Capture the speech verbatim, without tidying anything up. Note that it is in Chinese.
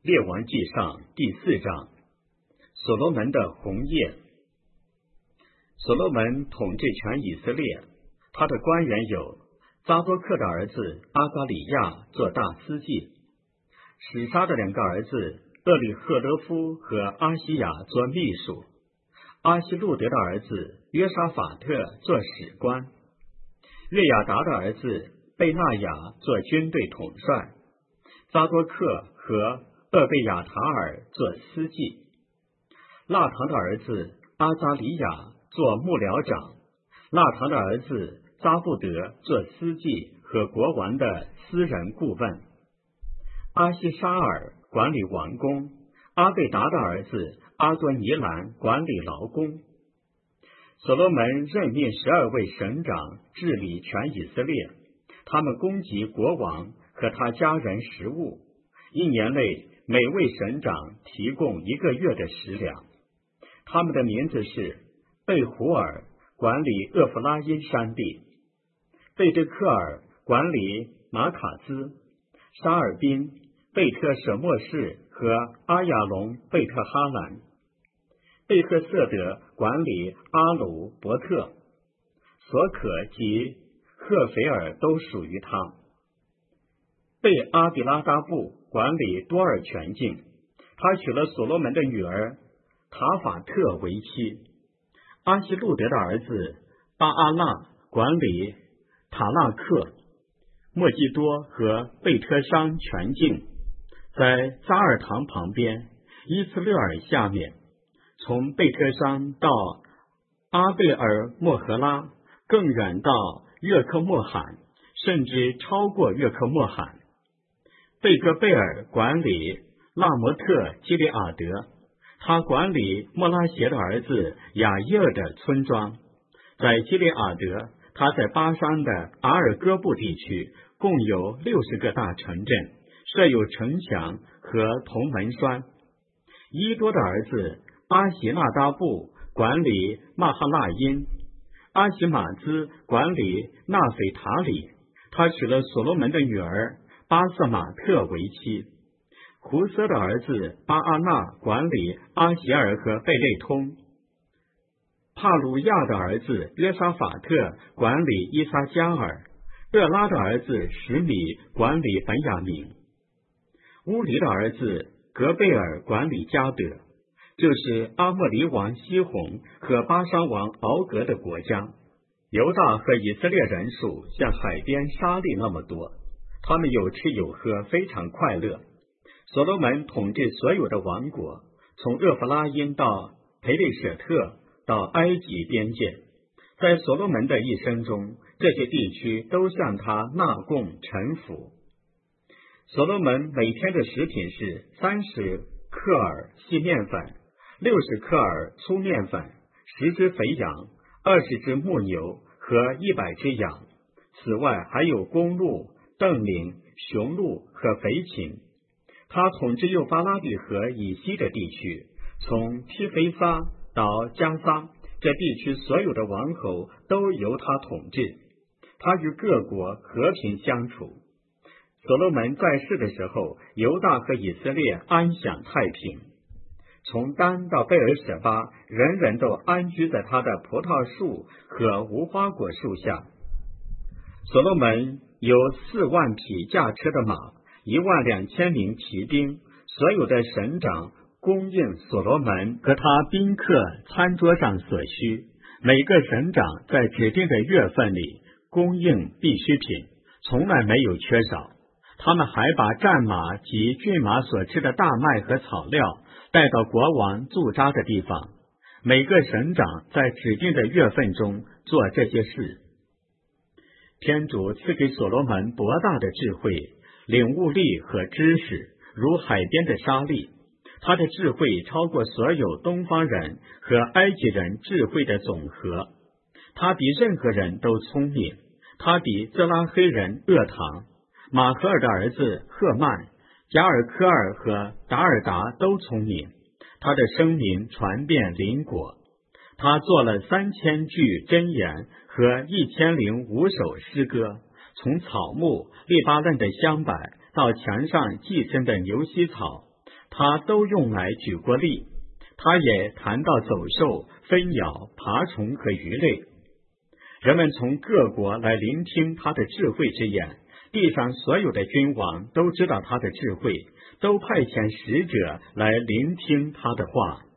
列王纪上第四章，所罗门的红业。所罗门统治全以色列，他的官员有扎多克的儿子阿撒里亚做大司祭，史沙的两个儿子厄里赫勒夫和阿西亚做秘书，阿西路德的儿子约沙法特做史官，约亚达的儿子贝纳雅做军队统帅，扎多克和厄贝亚塔尔做司祭，纳堂的儿子阿扎里亚做幕僚长，纳堂的儿子扎布德做司祭和国王的私人顾问，阿西沙尔管理王宫，阿贝达的儿子阿多尼兰管理劳工。所罗门任命十二位省长治理全以色列，他们供给国王和他家人食物，一年内每位省长提供一个月的食粮。他们的名字是贝胡尔管理厄弗拉因山地，贝德克尔管理马卡兹，沙尔宾、贝特舍莫士和阿亚隆贝特哈兰，贝特瑟德管理阿鲁伯特，索可及赫斐尔都属于他。贝阿比拉达布管理多尔全境，他娶了所罗门的女儿塔法特为妻。阿西路德的儿子巴阿纳管理塔纳克、莫基多和贝特商全境，在扎尔堂旁边伊斯略尔下面，从贝特商到阿贝尔莫荷拉，更远到约克莫罕，甚至超过约克莫罕。贝格贝尔管理拉摩特基利阿德，他管理莫拉协的儿子亚耶尔的村庄。在基利阿德，他在巴山的阿尔戈布地区共有六十个大城镇，设有城墙和铜门栓。伊多的儿子阿喜纳达布管理马哈纳因，阿喜马兹管理纳斐塔里，他娶了所罗门的女儿巴瑟马特为妻。胡瑟的儿子巴阿纳管理阿吉尔和贝类通，帕鲁亚的儿子约沙法特管理伊撒加尔，厄拉的儿子什米管理本雅明，乌黎的儿子格贝尔管理加德，就是阿莫黎王西宏和巴珊王敖格的国家。犹大和以色列人数像海边沙粒那么多，他们有吃有喝，非常快乐。所罗门统治所有的王国，从厄弗拉因到培利舍特到埃及边界，在所罗门的一生中，这些地区都向他纳贡臣服。所罗门每天的食品是三十克尔细面粉，六十克尔粗面粉，十只肥羊，二十只牧牛和一百只羊。此外还有公鹿、邓羚、雄鹿和肥禽。他统治幼发拉底河以西的地区，从提菲撒到加撒，这地区所有的王侯都由他统治。他与各国和平相处。所罗门在世的时候，犹大和以色列安享太平。从丹到贝尔舍巴，人人都安居在他的葡萄树和无花果树下。所罗门有四万匹驾车的马，一万两千名骑兵，所有的省长供应所罗门和他宾客餐桌上所需。每个省长在指定的月份里供应必需品，从来没有缺少。他们还把战马及骏马所吃的大麦和草料带到国王驻扎的地方。每个省长在指定的月份中做这些事。天主赐给所罗门博大的智慧、领悟力和知识，如海边的沙粒。他的智慧超过所有东方人和埃及人智慧的总和。他比任何人都聪明。他比泽拉黑人厄唐、马赫尔的儿子赫曼、贾尔科尔和达尔达都聪明。他的声名传遍邻国。他做了三千句箴言和一千零五首诗歌，从草木、利巴嫩的香柏到墙上寄生的牛膝草， 他都用来举过例。他也谈到走兽、飞鸟、爬虫和鱼类。人们从各国来聆听他的智慧之言，地上所有的君王都知道他的智慧，都派遣使者来聆听他的话。